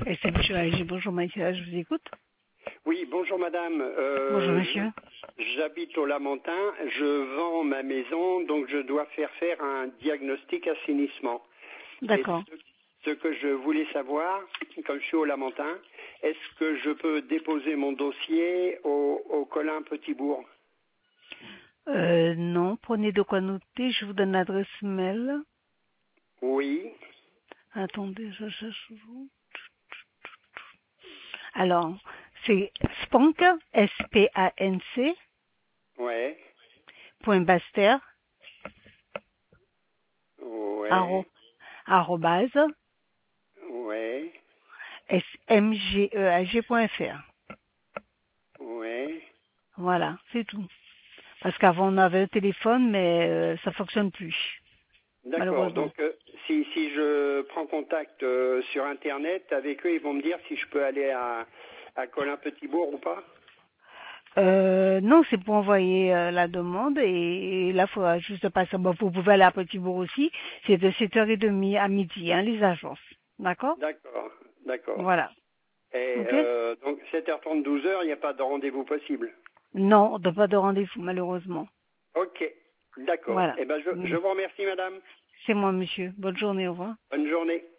Et c'est monsieur Alger. Bonjour Maïssa, je vous écoute. Oui, bonjour madame. Bonjour monsieur. J'habite au Lamentin, je vends ma maison, donc je dois faire un diagnostic assainissement. D'accord. Et ce que je voulais savoir, comme je suis au Lamentin, est-ce que je peux déposer mon dossier au Colin Petitbourg? Non, prenez de quoi noter, je vous donne l'adresse mail. Oui, Attendez, je cherche vous. Alors, c'est spank, S-P-A-N-C, ouais, point baster, ouais, arrobase, ouais, smgeag.fr. ouais. Voilà, c'est tout. Parce qu'avant on avait un téléphone, mais ça fonctionne plus, D'accord, malheureusement. donc si je prends contact sur Internet avec eux, ils vont me dire si je peux aller à Colin Petitbourg ou pas? Non, c'est pour envoyer la demande et là, il faudra juste passer. Bon, vous pouvez aller à Petit-Bourg aussi. C'est de 7h30 à midi, hein, les agences. D'accord? D'accord, d'accord. Voilà. Et OK? donc 7h30, 12h, il n'y a pas de rendez-vous possible. Non, on n'a pas de rendez-vous, malheureusement. Ok, d'accord. Voilà. Eh ben je vous remercie madame. C'est moi, monsieur. Bonne journée, au revoir. Bonne journée.